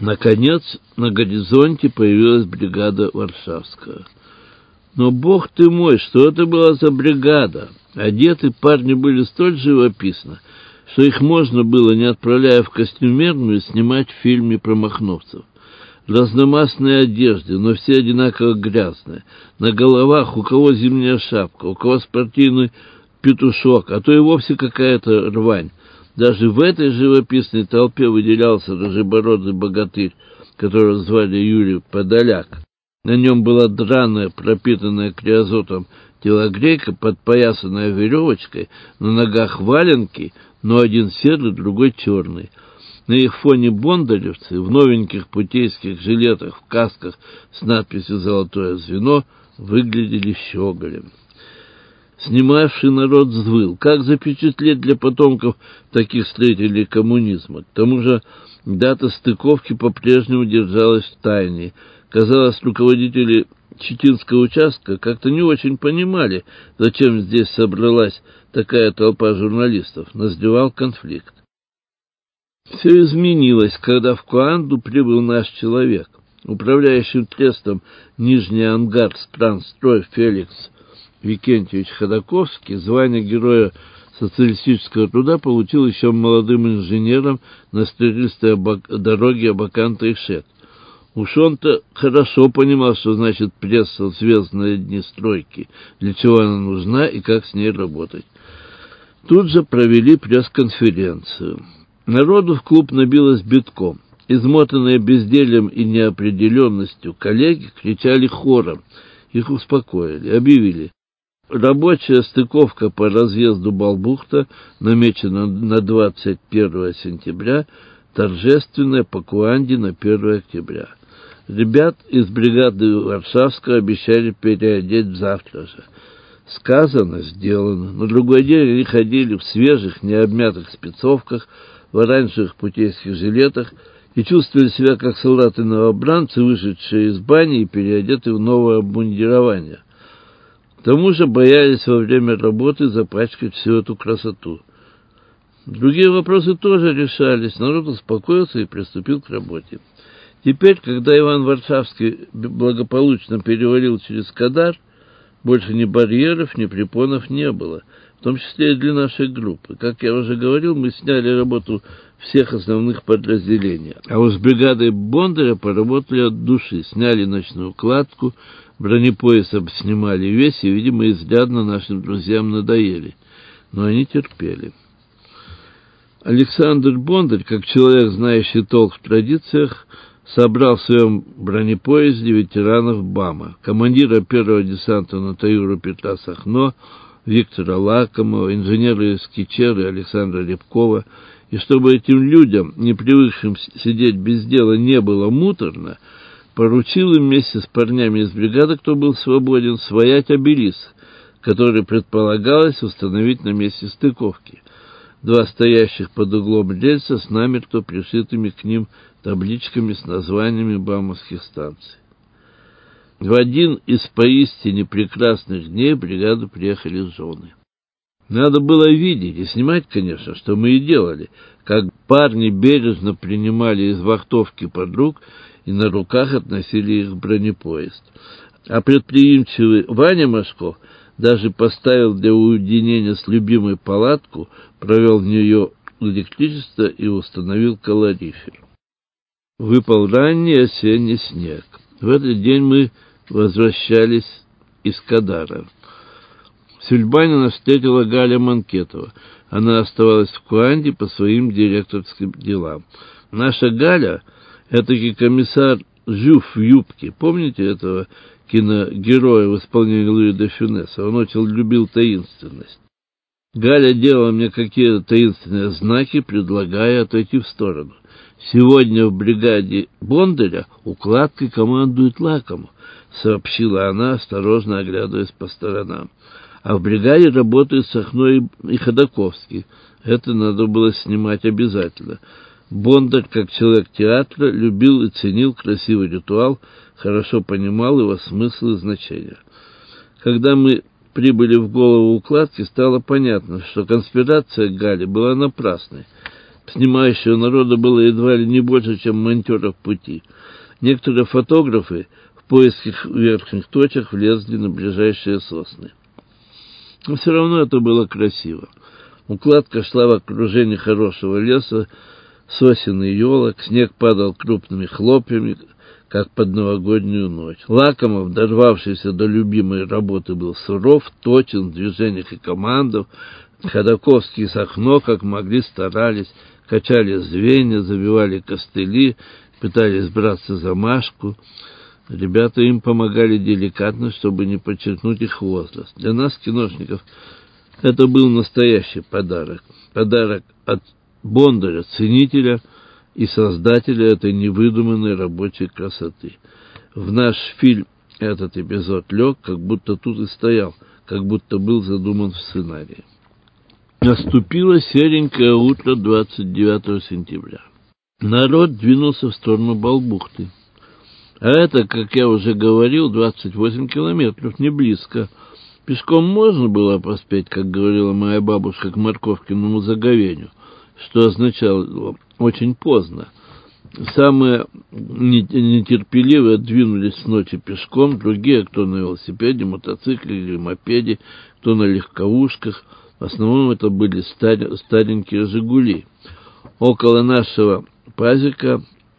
Наконец, на горизонте появилась бригада Варшавского. Но, бог ты мой, что это была за бригада? Одеты парни были столь живописно, что их можно было, не отправляя в костюмерную, снимать в фильме про махновцев. Разномастные одежды, но все одинаково грязные. На головах у кого зимняя шапка, у кого спортивный петушок, а то и вовсе какая-то рвань. Даже в этой живописной толпе выделялся рыжебородый богатырь, которого звали Юрий Подоляк. На нем была драная, пропитанная криозотом телогрейка, подпоясанная веревочкой, на ногах валенки, но один серый, другой черный. На их фоне бондаревцы в новеньких путейских жилетах, в касках с надписью «Золотое звено» выглядели щеголем. Снимавший народ взвыл. Как запечатлеть для потомков таких строителей коммунизма? К тому же дата стыковки по-прежнему держалась в тайне. Казалось, руководители Читинского участка как-то не очень понимали, зачем здесь собралась такая толпа журналистов. Назревал конфликт. Все изменилось, когда в Куанду прибыл наш человек. Управляющий трестом Нижний ангар Странстрой Феликс Викентьевич Ходаковский звание Героя социалистического труда получил еще молодым инженером на строительстве дороги Абакан-Тайшет. Уж он-то хорошо понимал, что значит пресса «Звездные дни стройки», для чего она нужна и как с ней работать. Тут же провели пресс-конференцию. Народу в клуб набилось битком. Измотанные бездельем и неопределенностью коллеги кричали хором. Их успокоили, объявили: рабочая стыковка по разъезду Балбухта намечена на 21 сентября, торжественная по Куанде на 1 октября. Ребят из бригады Варшавского обещали переодеть завтра же. Сказано, сделано. На другой день они ходили в свежих, необмятых спецовках, в оранжевых путейских жилетах и чувствовали себя как солдаты-новобранцы, вышедшие из бани и переодетые в новое обмундирование. К тому же боялись во время работы запачкать всю эту красоту. Другие вопросы тоже решались, народ успокоился и приступил к работе. Теперь, когда Иван Варшавский благополучно перевалил через Кадар, больше ни барьеров, ни препонов не было, в том числе и для нашей группы. Как я уже говорил, мы сняли работу всех основных подразделений. А уж с бригадой Бондаря поработали от души, сняли ночную кладку, бронепояс снимали весь, и, видимо, изрядно нашим друзьям надоели. Но они терпели. Александр Бондарь, как человек, знающий толк в традициях, собрал в своем бронепоезде ветеранов БАМа, командира первого десанта на Таюру Петра Сахно, Виктора Лакомова, инженера из Кичеры Александра Рябкова, и чтобы этим людям, не привыкшим сидеть без дела, не было муторно, поручил им вместе с парнями из бригады, кто был свободен, своять обелиск, который предполагалось установить на месте стыковки. 2 стоящих под углом рельса с намертво пришитыми к ним табличками с названиями бамовских станций. В один из поистине прекрасных дней в бригаду приехали жены. Надо было видеть и снимать, конечно, что мы и делали, как парни бережно принимали из вахтовки подруг и на руках относили их в бронепоезд. А предприимчивый Ваня Машков даже поставил для уединения с любимой палатку, провел в нее электричество и установил калорифер. Выпал ранний осенний снег. В этот день мы возвращались из Кадара. В Сюльбане нас встретила Галя Манкетова. Она оставалась в Куанде по своим директорским делам. Наша Галя — этакий комиссар Жюф в юбке. Помните этого киногероя в исполнении Луи де Фюнеса? Он очень любил таинственность. Галя делала мне какие-то таинственные знаки, предлагая отойти в сторону. «Сегодня в бригаде Бондаря укладкой командует Лакомов», — сообщила она, осторожно оглядываясь по сторонам. «А в бригаде работают Сахно и Ходаковский. Это надо было снимать обязательно». Бондарь, как человек театра, любил и ценил красивый ритуал, хорошо понимал его смысл и значение. Когда мы прибыли в голову укладки, стало понятно, что конспирация Гали была напрасной. Снимающего народа было едва ли не больше, чем монтёров пути. Некоторые фотографы в поисках верхних точек влезли на ближайшие сосны. Но все равно это было красиво. Укладка шла в окружении хорошего леса, сосен и елок, снег падал крупными хлопьями, как под новогоднюю ночь. Лакомов, дорвавшийся до любимой работы, был суров, точен в движениях и командах. Ходаковский и Сахно, как могли, старались, качали звенья, забивали костыли, пытались браться за Машку. Ребята им помогали деликатно, чтобы не подчеркнуть их возраст. Для нас, киношников, это был настоящий подарок. Подарок от Бондаря, ценителя и создателя этой невыдуманной рабочей красоты. В наш фильм этот эпизод лег, как будто тут и стоял, как будто был задуман в сценарии. Наступило серенькое утро 29 сентября. Народ двинулся в сторону Балбухты. А это, как я уже говорил, 28 километров, не близко. Пешком можно было поспеть, как говорила моя бабушка, к Морковкиному заговению, что означало очень поздно. Самые нетерпеливые двинулись с ночи пешком, другие, кто на велосипеде, мотоцикле или мопеде, кто на легковушках. В основном это были старенькие «Жигули». Около нашего пазика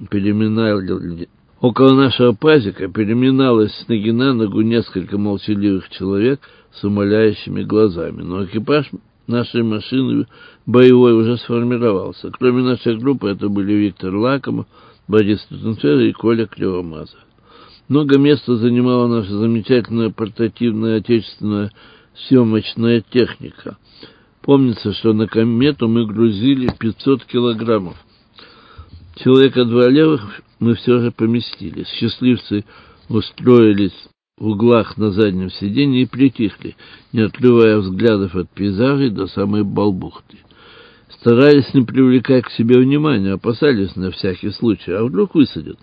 переминалось с ноги на ногу несколько молчаливых человек с умоляющими глазами, но экипаж нашей машины боевой уже сформировался. Кроме нашей группы, это были Виктор Лакомов, Борис Тутенцер и Коля Кривомазов. Много места занимала наша замечательная портативная отечественная съемочная техника. Помнится, что на комету мы грузили 500 килограммов. Человека два левых мы все же поместились. Счастливцы устроились в углах на заднем сиденье и притихли, не отрывая взглядов от пейзажей до самой Балбухты. Старались не привлекать к себе внимания, опасались на всякий случай, а вдруг высадят.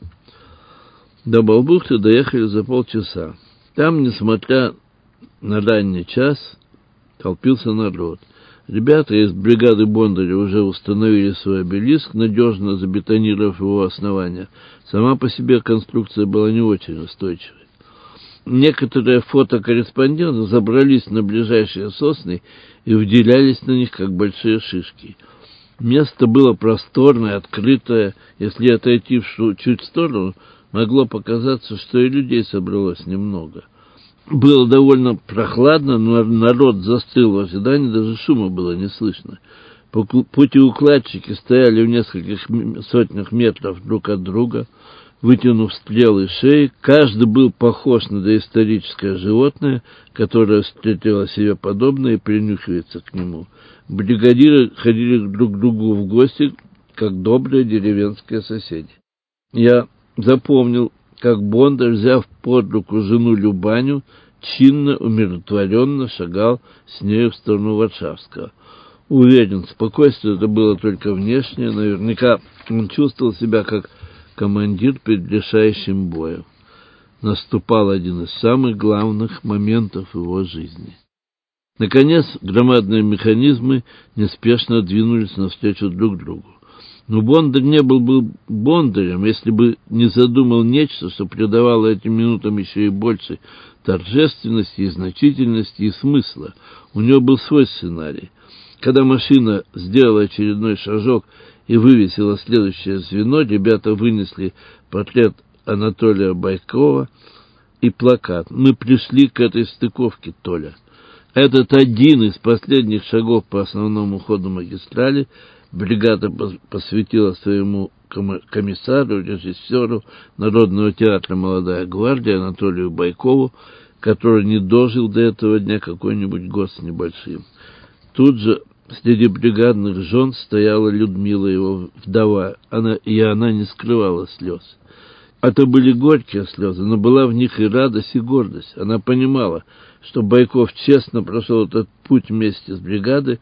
До Балбухты доехали за полчаса. Там, несмотря на ранний час, толпился народ. Ребята из бригады Бондаря уже установили свой обелиск, надежно забетонировав его основание. Сама по себе конструкция была не очень устойчивой. Некоторые фотокорреспонденты забрались на ближайшие сосны и выделялись на них, как большие шишки. Место было просторное, открытое. Если отойти чуть в сторону, могло показаться, что и людей собралось немного. Было довольно прохладно, но народ застыл в ожидании, даже шума было не слышно. Путеукладчики стояли в нескольких сотнях метров друг от друга, вытянув стрелы шеи. Каждый был похож на доисторическое животное, которое встретило себе подобное и принюхивается к нему. Бригадиры ходили друг к другу в гости, как добрые деревенские соседи. Я запомнил, как Бондарь, взяв под руку жену Любаню, чинно, умиротворенно шагал с нею в сторону Варшавского. Уверен, спокойствие это было только внешнее, наверняка он чувствовал себя как командир перед решающим боем. Наступал один из самых главных моментов его жизни. Наконец, громадные механизмы неспешно двинулись навстречу друг другу. Но Бондарь не был бы Бондарем, если бы не задумал нечто, что придавало этим минутам еще и больше торжественности, и значительности, и смысла. У него был свой сценарий. Когда машина сделала очередной шажок и вывесила следующее звено, ребята вынесли портрет Анатолия Байкова и плакат: «Мы пришли к этой стыковке, Толя». Этот один из последних шагов по основному ходу магистрали бригада посвятила своему комиссару, режиссеру Народного театра «Молодая гвардия» Анатолию Байкову, который не дожил до этого дня какой-нибудь год с небольшим. Тут же среди бригадных жен стояла Людмила, его вдова, она не скрывала слез. Это были горькие слезы, но была в них и радость, и гордость. Она понимала, что Байков честно прошел этот путь вместе с бригадой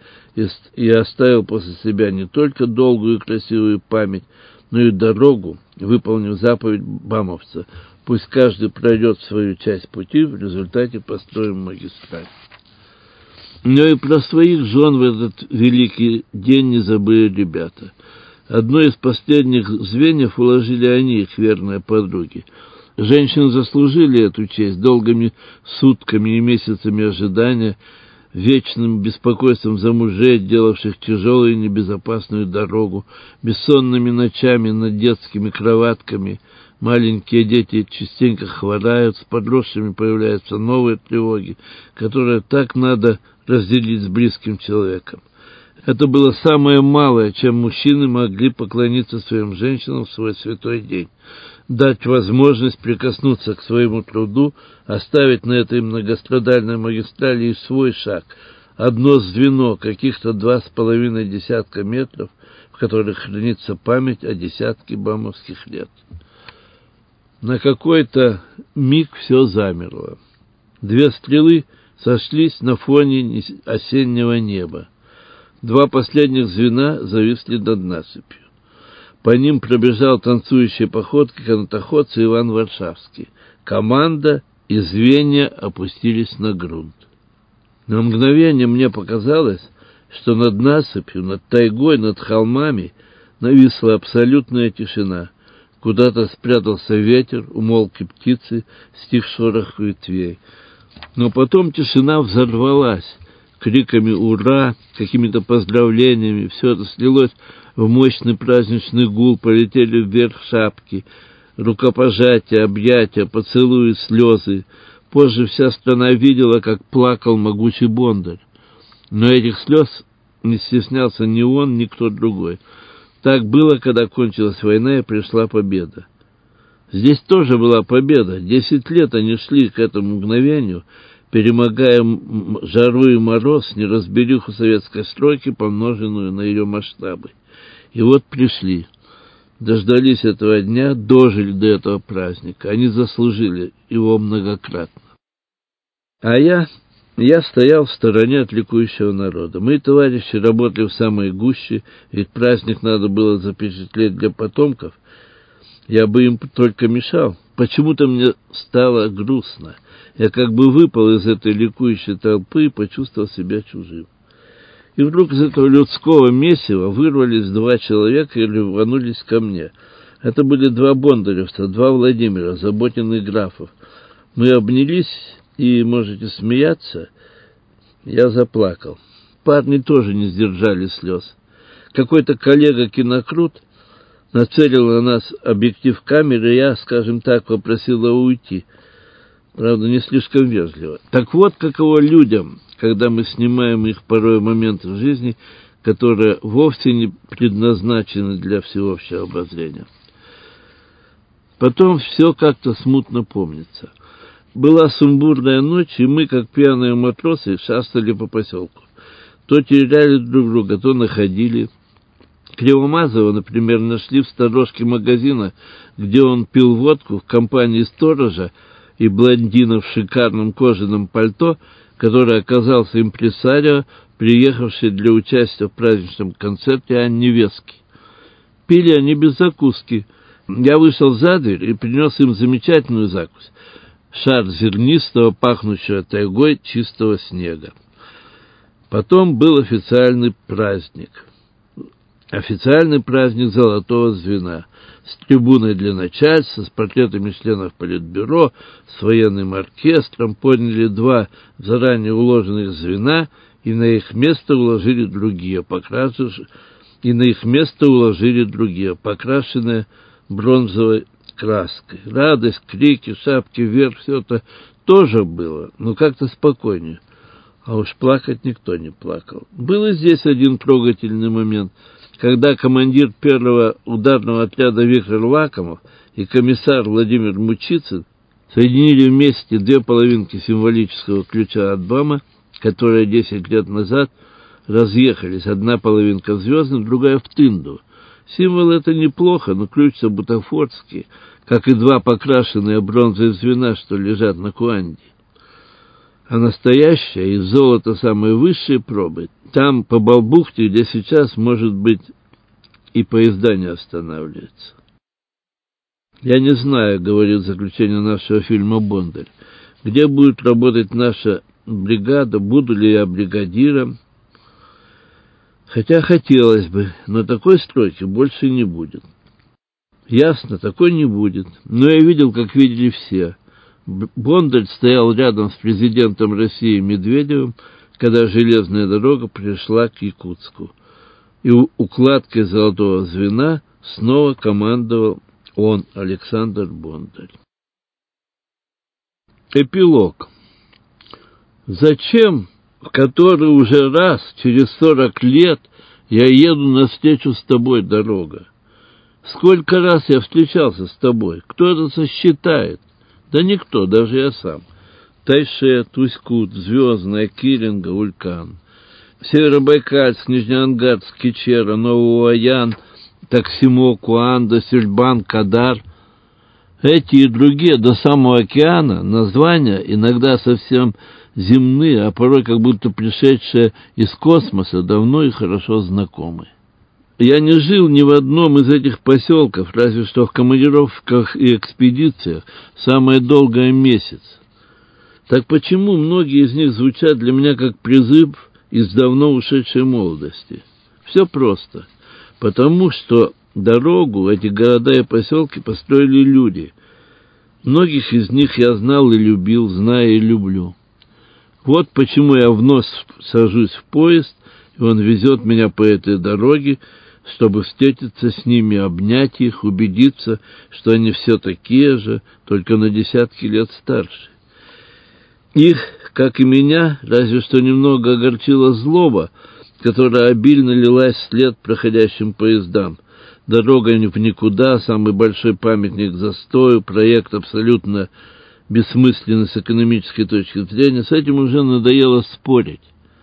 и оставил после себя не только долгую и красивую память, но и дорогу, выполнив заповедь бамовца: пусть каждый пройдет свою часть пути, в результате построим магистраль. Но и про своих жен в этот великий день не забыли ребята. Одно из последних звеньев уложили они, их верные подруги. Женщины заслужили эту честь долгими сутками и месяцами ожидания, вечным беспокойством за мужей, делавших тяжелую и небезопасную дорогу, бессонными ночами над детскими кроватками. Маленькие дети частенько хворают, с подросшими появляются новые тревоги, которые так надо разделить с близким человеком. Это было самое малое, чем мужчины могли поклониться своим женщинам в свой святой день. Дать возможность прикоснуться к своему труду, оставить на этой многострадальной магистрали и свой шаг, одно звено, каких-то 2,5 десятка метров, в которых хранится память о десятке бамовских лет. На какой-то миг все замерло. Две стрелы сошлись на фоне осеннего неба. Два последних звена зависли над насыпью. По ним пробежал танцующей походкой канатоходца Иван Варшавский. Команда и звенья опустились на грунт. На мгновение мне показалось, что над насыпью, над тайгой, над холмами нависла абсолютная тишина. Куда-то спрятался ветер, умолкли птицы, стих шорох ветвей. Но потом тишина взорвалась криками «Ура!», какими-то поздравлениями. Все это слилось в мощный праздничный гул, полетели вверх шапки, рукопожатия, объятия, поцелуи, слезы. Позже вся страна видела, как плакал могучий Бондарь. Но этих слез не стеснялся ни он, ни кто другой. Так было, когда кончилась война и пришла победа. Здесь тоже была победа. 10 лет они шли к этому мгновению, перемогая жару и мороз, неразбериху советской стройки, помноженную на ее масштабы. И вот пришли, дождались этого дня, дожили до этого праздника. Они заслужили его многократно. А я стоял в стороне от ликующего народа. Мои товарищи работали в самой гуще, ведь праздник надо было запечатлеть для потомков. Я бы им только мешал. Почему-то мне стало грустно. Я как бы выпал из этой ликующей толпы и почувствовал себя чужим. И вдруг из этого людского месива вырвались 2 человека и рванулись ко мне. Это были 2 бондаревца, 2 Владимира, Заботин и Графов. Мы обнялись, и, можете смеяться, я заплакал. Парни тоже не сдержали слез. Какой-то коллега-кинокрут нацелил на нас объектив камеры, и я, скажем так, попросил его уйти. Правда, не слишком вежливо. Так вот, каково людям, когда мы снимаем их порой моменты в жизни, которые вовсе не предназначены для всеобщего обозрения. Потом все как-то смутно помнится. Была сумбурная ночь, и мы, как пьяные матросы, шастали по поселку. То теряли друг друга, то находили. Кривомазова, например, нашли в сторожке магазина, где он пил водку в компании сторожа и блондина в шикарном кожаном пальто, который оказался импресарио, приехавший для участия в праздничном концерте Анни Вески. Пили они без закуски. Я вышел за дверь и принес им замечательную закусь. Шар зернистого, пахнущего тайгой чистого снега. Потом был официальный праздник. Официальный праздник золотого звена. С трибуной для начальства, с портретами членов политбюро, с военным оркестром подняли 2 заранее уложенных звена, и на их место уложили другие, покрашенные бронзовой краской. Радость, крики, шапки вверх, все это тоже было, но как-то спокойнее. А уж плакать никто не плакал. Был и здесь один трогательный момент, когда командир 1-го ударного отряда Виктор Лакомов и комиссар Владимир Мучицын соединили вместе 2 половинки символического ключа от БАМа, которые 10 лет назад разъехались. Одна половинка в Звездном, другая в Тынду. Символ это неплохо, но ключ-то бутафорский, как и 2 покрашенные бронзовые звена, что лежат на Куанде. А настоящая из золота самой высшей пробы, там, по Балбухте, где сейчас, может быть, и поезда не останавливаются. Я не знаю, говорит в заключение нашего фильма Бондарь, где будет работать наша бригада, буду ли я бригадиром. Хотя хотелось бы, но такой стройки больше не будет. Ясно, такой не будет. Но я видел, как видели все. Бондарь стоял рядом с президентом России Медведевым, когда железная дорога пришла к Якутску. И укладкой золотого звена снова командовал он, Александр Бондарь. Эпилог. Зачем, в который уже раз через 40 лет я еду навстречу с тобой, дорога? Сколько раз я встречался с тобой? Кто это сосчитает? Да никто, даже я сам. Тайшет, Усть-Кут, Звездная, Киринга, Улькан. Северобайкальск, Нижнеангарск, Кичера, Новоян, Таксимо, Куанда, Сельбан, Кадар. Эти и другие до самого океана названия иногда совсем земные, а порой как будто пришедшие из космоса, давно и хорошо знакомы. Я не жил ни в одном из этих поселков, разве что в командировках и экспедициях, самое долгое месяц. Так почему многие из них звучат для меня как призыв из давно ушедшей молодости? Все просто. Потому что дорогу, эти города и поселки построили люди. Многих из них я знал и любил, знаю и люблю. Вот почему я вновь сажусь в поезд, и он везет меня по этой дороге, чтобы встретиться с ними, обнять их, убедиться, что они все такие же, только на десятки лет старше. Их, как и меня, разве что немного огорчила злоба, которая обильно лилась вслед проходящим поездам. Дорога в никуда, самый большой памятник застою, проект абсолютно бессмысленный с экономической точки зрения. С этим уже надоело спорить.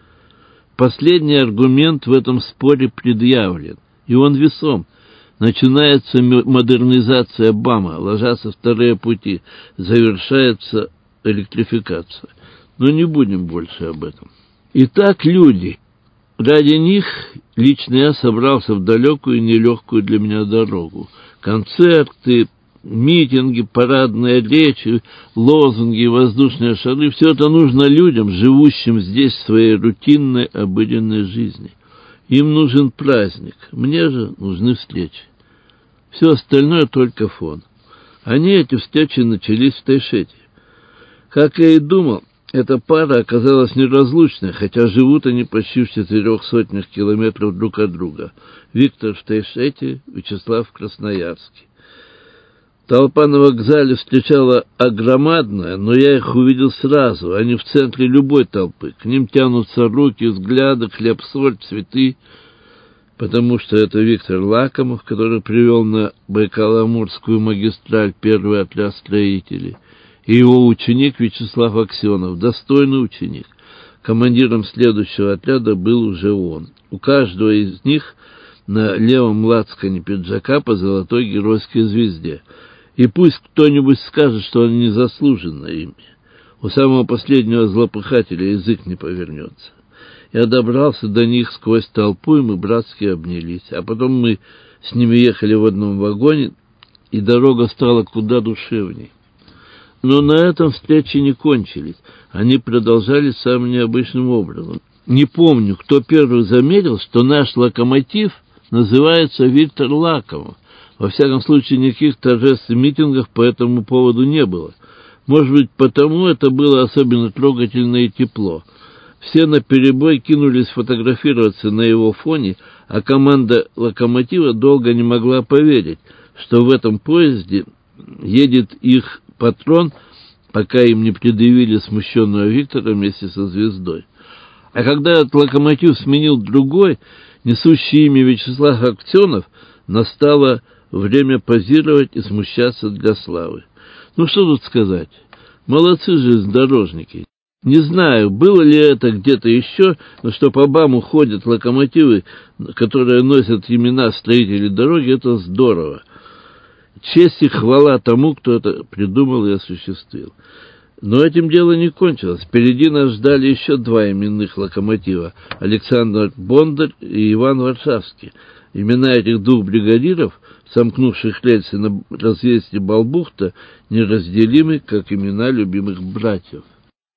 Последний аргумент в этом споре предъявлен, и он весом. Начинается модернизация БАМа, ложатся вторые пути, завершается электрификация. Но не будем больше об этом. Итак, люди. Ради них лично я собрался в далекую и нелегкую для меня дорогу. Концерты, митинги, парадные речи, лозунги, воздушные шары — все это нужно людям, живущим здесь в своей рутинной, обыденной жизни. Им нужен праздник, мне же нужны встречи. Все остальное только фон. Эти встречи начались в Тайшете. Как я и думал, эта пара оказалась неразлучной, хотя живут они почти в 400 километров друг от друга. Виктор в Тайшете, Вячеслав в Красноярске. Толпа на вокзале встречала огромадная, но я их увидел сразу. Они в центре любой толпы. К ним тянутся руки, взгляды, хлеб-соль, цветы. Потому что это Виктор Лакомов, который привел на Байкало-Амурскую магистраль первый отряд строителей. И его ученик Вячеслав Аксенов, достойный ученик. Командиром следующего отряда был уже он. У каждого из них на левом лацкане пиджака по золотой геройской звезде. И пусть кто-нибудь скажет, что он незаслуженно ими. У самого последнего злопыхателя язык не повернется. Я добрался до них сквозь толпу, и мы братски обнялись. А потом мы с ними ехали в одном вагоне, и дорога стала куда душевней. Но на этом встречи не кончились. Они продолжались самым необычным образом. Не помню, кто первый заметил, что наш локомотив называется Виктор Лакомов. Во всяком случае, никаких торжественных митингов по этому поводу не было. Может быть, потому это было особенно трогательно и тепло. Все наперебой кинулись фотографироваться на его фоне, а команда локомотива долго не могла поверить, что в этом поезде едет их патрон, пока им не предъявили смущенного Виктора вместе со звездой. А когда этот локомотив сменил другой, несущий имя Вячеслав Аксенов, настало время позировать и смущаться для славы. Ну что тут сказать? Молодцы железнодорожники. Не знаю, было ли это где-то еще, но что по БАМу ходят локомотивы, которые носят имена строителей дороги, это здорово. Честь и хвала тому, кто это придумал и осуществил. Но этим дело не кончилось. Впереди нас ждали еще два именных локомотива — Александр Бондарь и Иван Варшавский. Имена этих двух бригадиров, сомкнувших рельсы на разъезде Балбухта, неразделимы, как имена любимых братьев.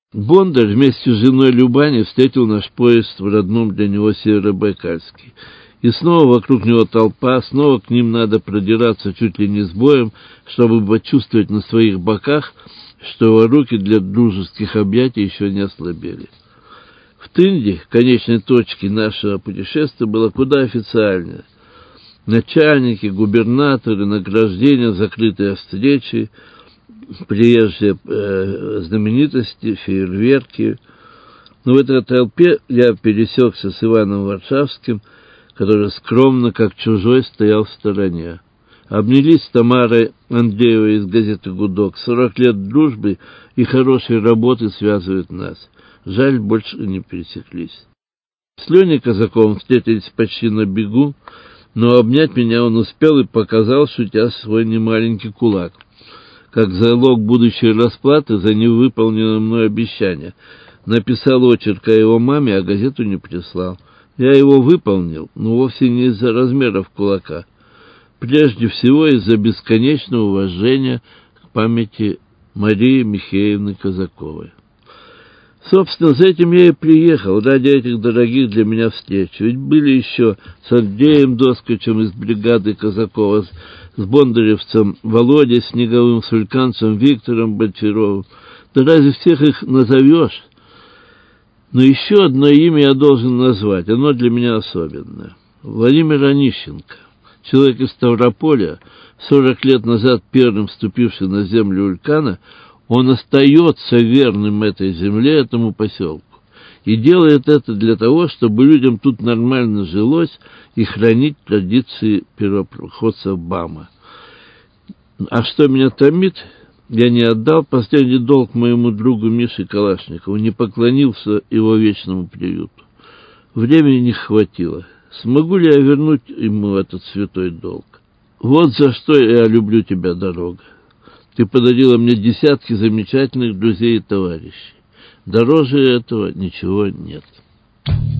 Бондарь вместе с женой Любаней встретил наш поезд в родном для него Северобайкальске. И снова вокруг него толпа, снова к ним надо продираться чуть ли не с боем, чтобы почувствовать на своих боках, что его руки для дружеских объятий еще не ослабели. В Тынде, конечной точке нашего путешествия, было куда официальнее. Начальники, губернаторы, награждения, закрытые встречи, приезжие знаменитости, фейерверки. Но в этой толпе я пересекся с Иваном Варшавским, который скромно, как чужой, стоял в стороне. Обнялись с Тамарой Андреевой из газеты «Гудок». 40 лет дружбы и хорошей работы связывают нас. Жаль, больше не пересеклись. С Леней Казаковым встретились почти на бегу, но обнять меня он успел и показал, шутя, свой немаленький кулак, как залог будущей расплаты за невыполненное мной обещание. Написал очерк о его маме, а газету не прислал. Я его выполнил, но вовсе не из-за размеров кулака. Прежде всего из-за бесконечного уважения к памяти Марии Михеевны Казаковой. Собственно, за этим я и приехал, ради этих дорогих для меня встреч. Ведь были еще с Андреем Доскачем из бригады Казакова, с бондаревцем Володей Снеговым, с ульканцем Виктором Бочаровым. Да разве всех их назовешь? Но еще одно имя я должен назвать, оно для меня особенное. Владимир Онищенко, человек из Ставрополя, 40 лет назад первым вступивший на землю Улькана, он остается верным этой земле, этому поселку. И делает это для того, чтобы людям тут нормально жилось и хранить традиции первопроходцев БАМа. А что меня томит, я не отдал последний долг моему другу Мише Калашникову, не поклонился его вечному приюту. Времени не хватило. Смогу ли я вернуть ему этот святой долг? Вот за что я люблю тебя, дорога. Ты подарила мне десятки замечательных друзей и товарищей. Дороже этого ничего нет.